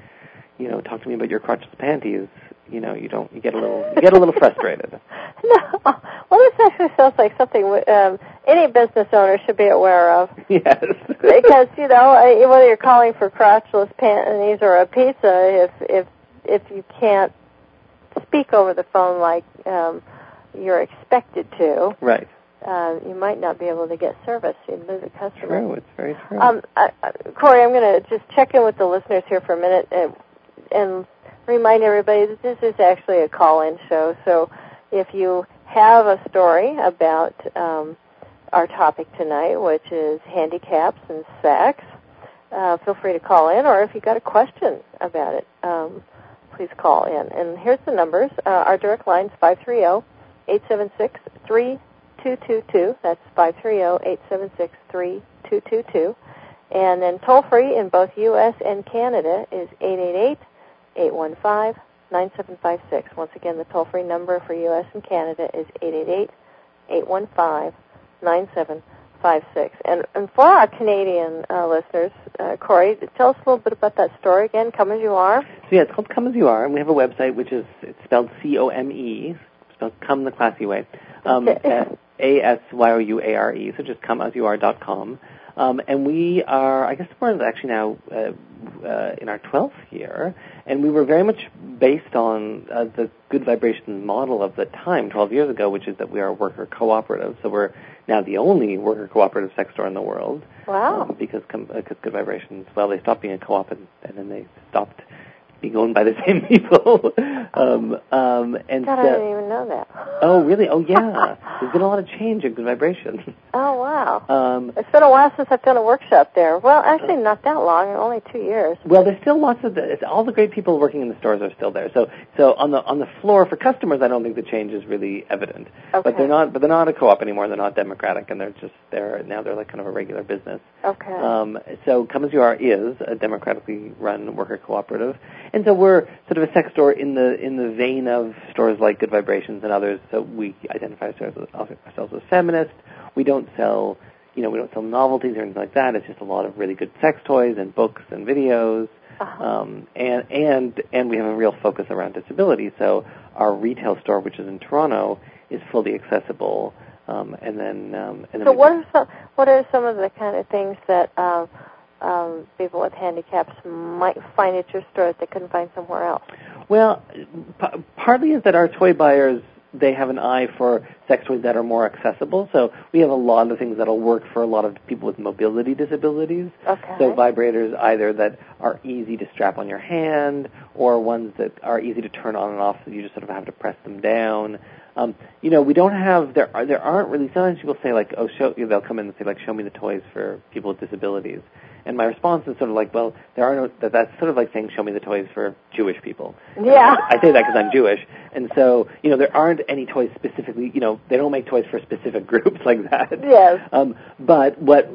talk to me about your crotchless panties, you get a little frustrated. No. Well, this actually sounds like something any business owner should be aware of. Yes. Because whether you're calling for crotchless panties or a pizza, if you can't speak over the phone like you're expected to, right? You might not be able to get service. You lose a customer. True. It's very true. Corey, I'm going to just check in with the listeners here for a minute and remind everybody that this is actually a call-in show. So if you have a story about our topic tonight, which is handicaps and sex, feel free to call in. Or if you've got a question about it, please call in. And here's the numbers. Our direct line is 530-876-3222. That's 530-876-3222. And then toll-free in both U.S. and Canada is 888-815-4700. 888-9756. Once again, the toll-free number for U.S. and Canada is 888-815-9756. And for our Canadian listeners, Corey, tell us a little bit about that store again, Come As You Are. So yeah, it's called Come As You Are, and we have a website which is, it's spelled C-O-M-E, spelled Come the Classy Way, A-S-Y-O-U-A-R-E, so just comeasyouare.com. And we are, I guess we're actually now in our 12th year, and we were very much based on the Good Vibrations model of the time, 12 years ago, which is that we are a worker cooperative. So we're now the only worker cooperative sex store in the world. Wow. Because Good Vibrations, well, they stopped being a co-op and then they stopped being owned by the same people. And God, I didn't even know that. Oh, really? Oh, yeah. There's been a lot of change in Good Vibrations. Oh, wow. It's been a while since I've done a workshop there. Well, actually, not that long, only 2 years. Well, there's still lots of all the great people working in the stores are still there. So on the floor for customers, I don't think the change is really evident. Okay. But they're not a co-op anymore. They're not democratic, and they're like kind of a regular business. Okay. So Come As You Are is a democratically run worker cooperative, and so we're sort of a sex store in the vein of stores like Good Vibrations and others. So we identify ourselves as feminist. We don't sell novelties or anything like that. It's just a lot of really good sex toys and books and videos. Uh-huh. And we have a real focus around disability. So our retail store, which is in Toronto, is fully accessible. And then so what are some of the kind of things that people with handicaps might find at your store that they couldn't find somewhere else? Well, partly is that our toy buyers, they have an eye for sex toys that are more accessible. So we have a lot of things that'll work for a lot of people with mobility disabilities. Okay. So vibrators either that are easy to strap on your hand or ones that are easy to turn on and off so you just sort of have to press them down. We don't have, there aren't really, sometimes people say like, they'll come in and say like, show me the toys for people with disabilities. And my response is sort of like, well, that's sort of like saying, show me the toys for Jewish people. Yeah. I say that because I'm Jewish. And so, there aren't any toys specifically, they don't make toys for specific groups like that. Yes. But what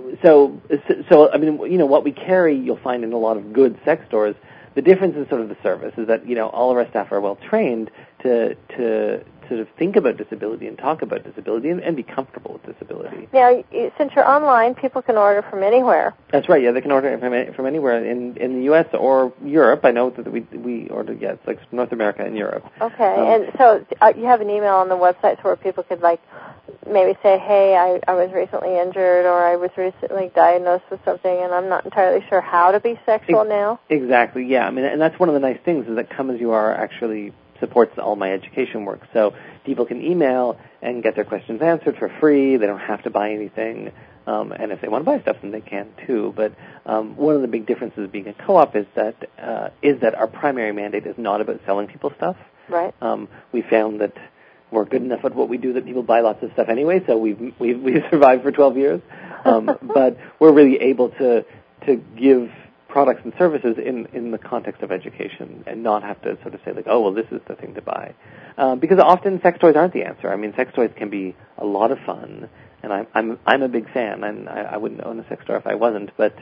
we carry, you'll find in a lot of good sex stores. The difference is sort of the service, is that, all of our staff are well trained to sort of think about disability and talk about disability and be comfortable with disability. Now, since you're online, people can order from anywhere. That's right. Yeah, they can order from anywhere in the U.S. or Europe. I know that we order. Yeah, it's like North America and Europe. Okay, and so you have an email on the website where people could maybe say, hey, I was recently injured or I was recently diagnosed with something and I'm not entirely sure how to be sexual now. Exactly. Yeah. I mean, and that's one of the nice things is that Come As You Are actually supports all my education work. So people can email and get their questions answered for free. They don't have to buy anything. And if they want to buy stuff, then they can too. But one of the big differences of being a co-op is that our primary mandate is not about selling people stuff. Right. We found that we're good enough at what we do that people buy lots of stuff anyway. So we've survived for 12 years. But we're really able to give products and services in the context of education and not have to sort of say like, oh, well, this is the thing to buy. Because often sex toys aren't the answer. I mean, sex toys can be a lot of fun, and I'm a big fan, and I wouldn't own a sex store if I wasn't. But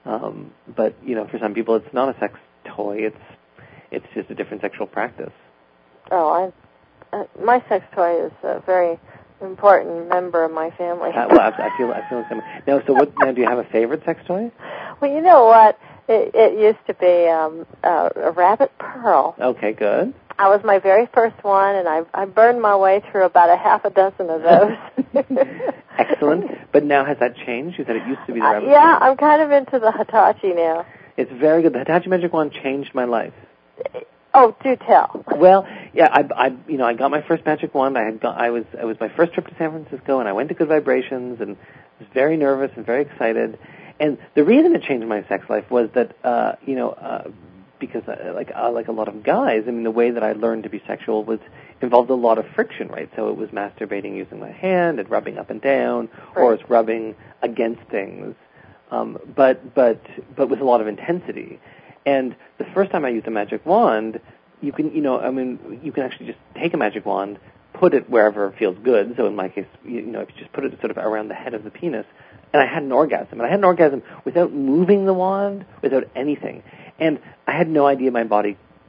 for some people, it's not a sex toy. It's just a different sexual practice. Oh, my sex toy is a very important member of my family. Well, I feel the same. Now, do you have a favorite sex toy? Well, you know what? It used to be a rabbit pearl. Okay, good. I was my very first one, and I burned my way through about a half a dozen of those. Excellent. But now has that changed? You said it used to be the rabbit pearl. Yeah, I'm kind of into the Hitachi now. It's very good. The Hitachi Magic Wand changed my life. Oh, do tell. Well, yeah, I got my first Magic Wand. It was my first trip to San Francisco, and I went to Good Vibrations, and was very nervous and very excited. And the reason it changed my sex life was that, because like a lot of guys, I mean, the way that I learned to be sexual involved a lot of friction, right? So it was masturbating using my hand and rubbing up and down, right. Or it's rubbing against things, but with a lot of intensity. And the first time I used a magic wand, you can actually just take a magic wand, put it wherever it feels good. So in my case, if you just put it sort of around the head of the penis, and I had an orgasm. And I had an orgasm without moving the wand, without anything. And I had no idea my body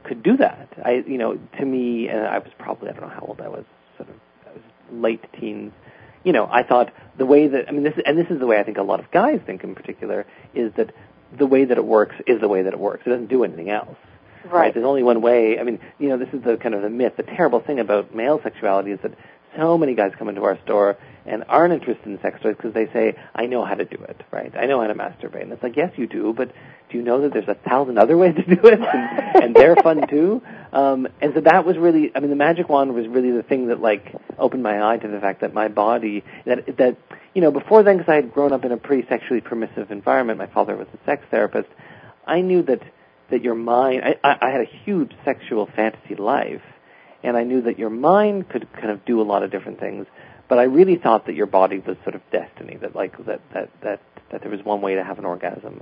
could do that. To me, and I was probably, I don't know how old I was, I was late teens. I thought the way that, this is the way I think a lot of guys think in particular, is that the way that it works is the way that it works. It doesn't do anything else. Right? There's only one way. This is the kind of the myth. The terrible thing about male sexuality is that so many guys come into our store and aren't interested in sex toys because they say, I know how to do it, right? I know how to masturbate. And it's like, yes, you do, but do you know that there's 1,000 other ways to do it? And they're fun too? And so that was really, the magic wand was really the thing that, opened my eye to the fact that my body, that before then, because I had grown up in a pretty sexually permissive environment, my father was a sex therapist, I knew that your mind, I had a huge sexual fantasy life, and I knew that your mind could kind of do a lot of different things, but I really thought that your body was sort of destiny, that there was one way to have an orgasm,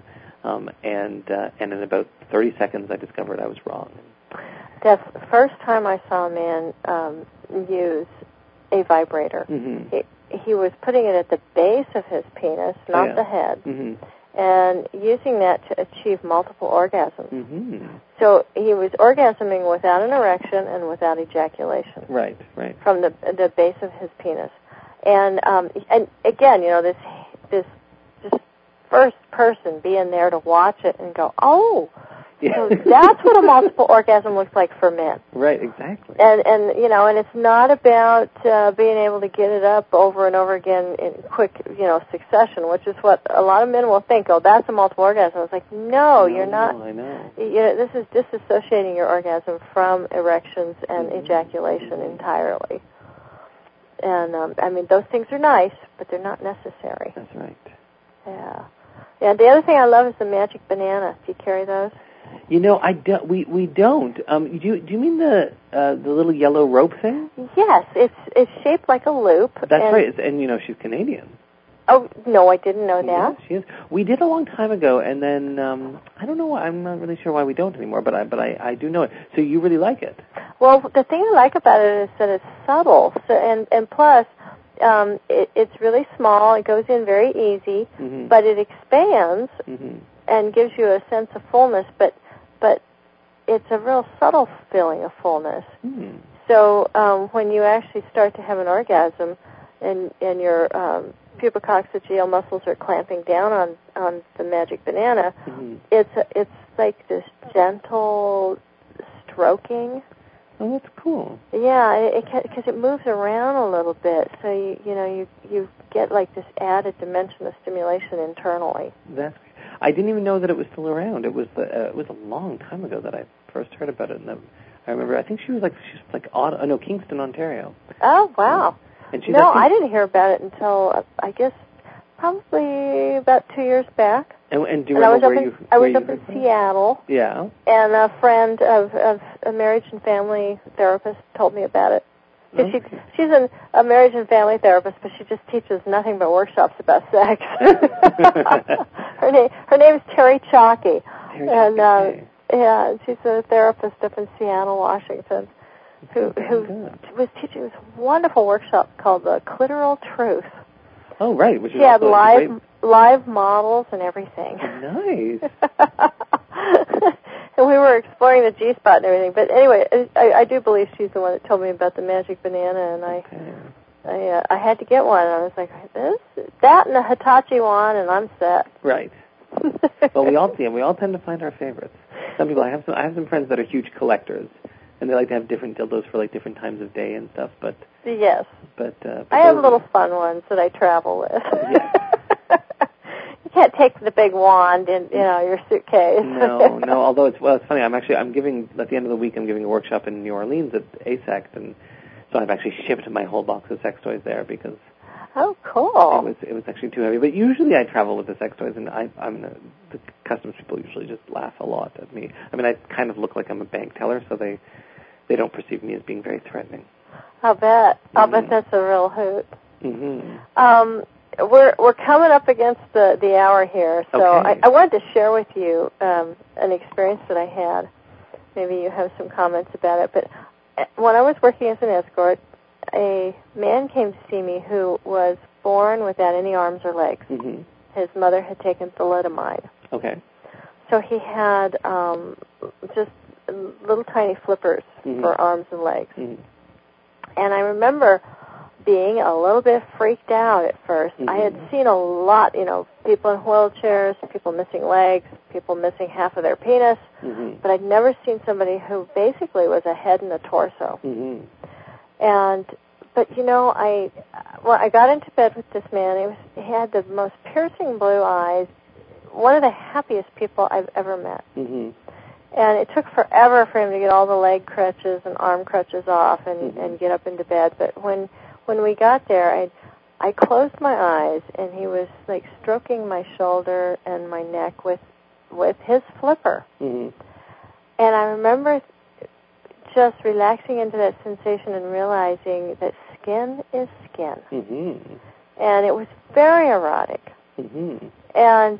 and in about 30 seconds I discovered I was wrong. That's the first time I saw a man use a vibrator. Mm-hmm. He was putting it at the base of his penis, not the head. Mm-hmm. And using that to achieve multiple orgasms. Mm-hmm. So he was orgasming without an erection and without ejaculation. Right. From the base of his penis. And again, this first person being there to watch it and go, oh, so that's what a multiple orgasm looks like for men. Right, exactly. And it's not about being able to get it up over and over again in quick, succession, which is what a lot of men will think, oh, that's a multiple orgasm. It's like, no, you're not. I know. This is disassociating your orgasm from erections and ejaculation entirely. And, those things are nice, but they're not necessary. That's right. Yeah. Yeah, the other thing I love is the magic banana. Do you carry those? I don't. We don't. Do you mean the little yellow rope thing? Yes, it's shaped like a loop. That's right. And she's Canadian. Oh no, I didn't know that. Yeah, she is. We did a long time ago, and then I don't know. I'm not really sure why we don't anymore. But I do know it. So you really like it? Well, the thing I like about it is that it's subtle. So and plus. It's really small. It goes in very easy, mm-hmm. but it expands mm-hmm. and gives you a sense of fullness. But it's a real subtle feeling of fullness. Mm. So when you actually start to have an orgasm, and your pubococcygeal muscles are clamping down on the magic banana, mm-hmm. it's like this gentle stroking. Oh, that's cool. Yeah, because it moves around a little bit, so you get like this added dimension of stimulation internally. I didn't even know that it was still around. It was a long time ago that I first heard about it, and I remember. I think she's Kingston, Ontario. Oh wow! And I didn't hear about it until I guess probably about 2 years back. And do you remember I was up in Seattle. Yeah. And a friend of a marriage and family therapist told me about it. Okay. She's a marriage and family therapist, but she just teaches nothing but workshops about sex. Her name is Terry Chalky. She's a therapist up in Seattle, Washington, who was teaching this wonderful workshop called the Clitoral Truth. Oh, right. Which she had live models and everything. Nice. And we were exploring the G-spot and everything. But anyway, I do believe she's the one that told me about the magic banana, and I had to get one. And I was like, that and a Hitachi wand, and I'm set. Right. Well, we all tend to find our favorites. Some people, I have some friends that are huge collectors, and they like to have different dildos for different times of day and stuff. But yes. But I have little fun ones that I travel with. Yeah. You can't take the big wand in your suitcase. No. Although it's funny. I'm giving at the end of the week. I'm giving a workshop in New Orleans at ASECT, and so I've actually shipped my whole box of sex toys there because. Oh, cool. It was actually too heavy. But usually I travel with the sex toys, and the customs people usually just laugh a lot at me. I kind of look like I'm a bank teller, so they don't perceive me as being very threatening. I'll bet. I'll bet that's a real hoot. Mm-hmm. We're coming up against the hour here, so okay. I wanted to share with you an experience that I had. Maybe you have some comments about it. But when I was working as an escort, a man came to see me who was born without any arms or legs. Mm-hmm. His mother had taken thalidomide. Okay. So he had just little tiny flippers for arms and legs. Mm-hmm. And I remember being a little bit freaked out at first. I had seen a lot, people in wheelchairs, people missing legs, people missing half of their penis, but I'd never seen somebody who basically was a head and a torso. But I got into bed with this man. He had the most piercing blue eyes, one of the happiest people I've ever met. And it took forever for him to get all the leg crutches and arm crutches off and get up into bed. But when we got there, I closed my eyes, and he was like stroking my shoulder and my neck with his flipper. And I remember just relaxing into that sensation and realizing that skin is skin. And it was very erotic. And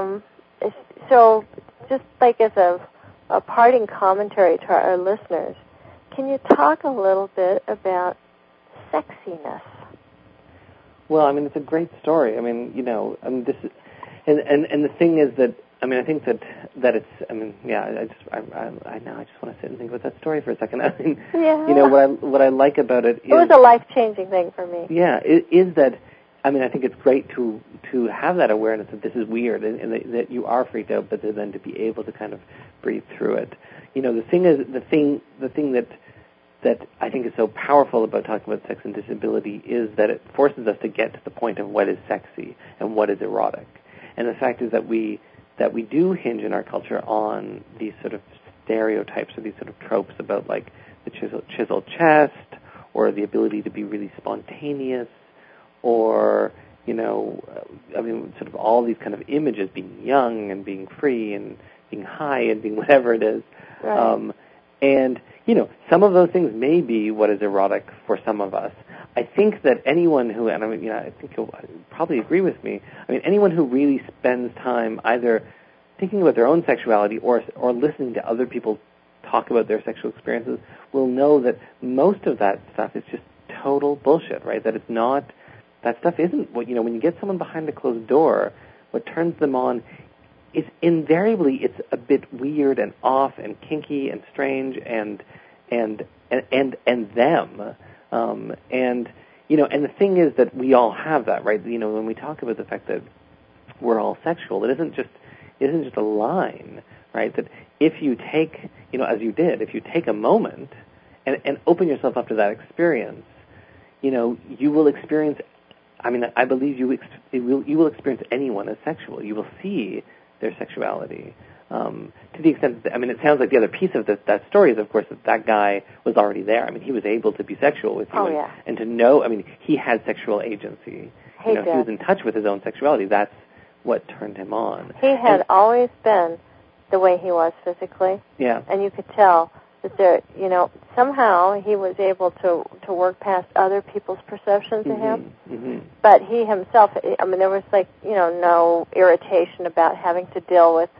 so just like as a parting commentary to our listeners, can you talk a little bit about sexiness? Well, I mean, it's a great story. I mean, this is, and the thing is that, I mean, I think that it's, I mean, yeah, I just want to sit and think about that story for a second. I mean, what I like about it is, it was a life-changing thing for me. Yeah, is that, I mean, I think it's great to have that awareness that this is weird and that you are freaked out, but then to be able to kind of breathe through it. The thing is, the thing that I think is so powerful about talking about sex and disability is that it forces us to get to the point of what is sexy and what is erotic. And the fact is that we do hinge in our culture on these sort of stereotypes or these sort of tropes about like the chiseled chest or the ability to be really spontaneous, or, I mean, sort of all these kind of images, being young and being free and being high and being whatever it is. Right. And, some of those things may be what is erotic for some of us. I think that anyone who, and I mean, I think you'll probably agree with me, I mean, anyone who really spends time either thinking about their own sexuality or listening to other people talk about their sexual experiences will know that most of that stuff is just total bullshit, right? That it's not, that stuff isn't what, when you get someone behind a closed door, what turns them on is invariably it's a bit weird and off and kinky and strange and them. And the thing is that we all have that, right? When we talk about the fact that we're all sexual, it isn't just a line, right? That if you take, as you did, if you take a moment and open yourself up to that experience, you will experience, I mean, I believe you will experience anyone as sexual. You will see their sexuality. To the extent that, I mean, it sounds like the other piece of that story is, of course, that guy was already there. I mean, he was able to be sexual with you and to know, I mean, he had sexual agency. He was in touch with his own sexuality. That's what turned him on. He had always been the way he was physically. Yeah. And you could tell that there, somehow he was able to work past other people's perceptions of him. But he himself, I mean, there was no irritation about having to deal with,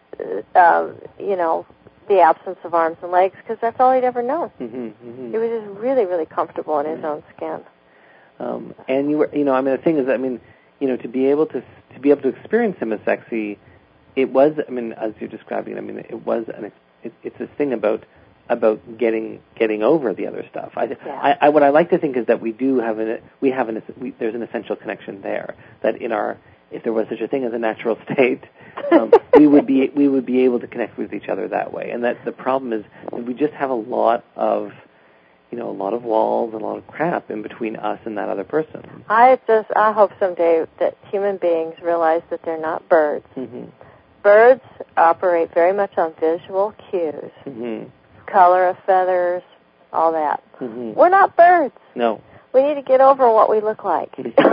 the absence of arms and legs, because that's all he'd ever known. He was just really, really comfortable in his own skin. And you were, I mean, the thing is, I mean, to be able to experience him as sexy, it was, I mean, as you're describing, I mean, it was it's this thing about getting over the other stuff. What I like to think is that we do have there's an essential connection there. That if there was such a thing as a natural state, we would be able to connect with each other that way. And that the problem is that we just have a lot of walls and a lot of crap in between us and that other person. I hope someday that human beings realize that they're not birds. Birds operate very much on visual cues. Color of feathers, all that. We're not birds. No. We need to get over what we look like.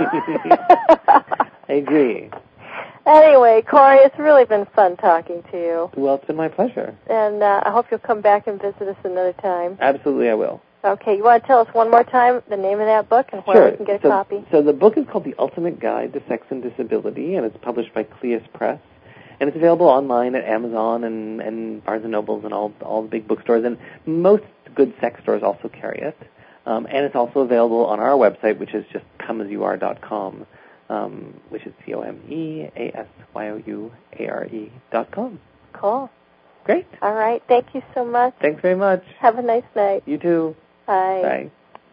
I agree. Anyway, Corey, it's really been fun talking to you. Well, it's been my pleasure. And I hope you'll come back and visit us another time. Absolutely, I will. Okay, you want to tell us one more time the name of that book and where we can get a copy? So the book is called The Ultimate Guide to Sex and Disability, and it's published by Cleus Press. And it's available online at Amazon and Barnes & Nobles and all the big bookstores. And most good sex stores also carry it. And it's also available on our website, which is just comeasyouare.com, which is COMEASYOUARE.com. Cool. Great. All right. Thank you so much. Thanks very much. Have a nice night. You too. Bye. Bye.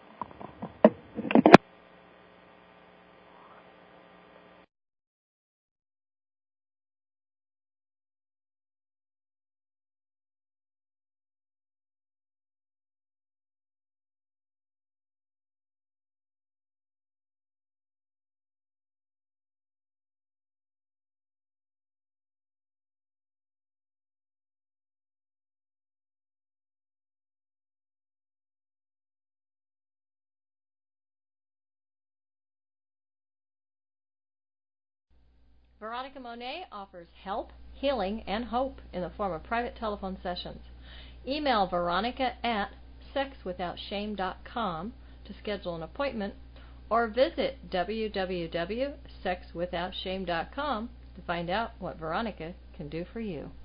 Veronica Monet offers help, healing, and hope in the form of private telephone sessions. Email Veronica at sexwithoutshame.com to schedule an appointment, or visit www.sexwithoutshame.com to find out what Veronica can do for you.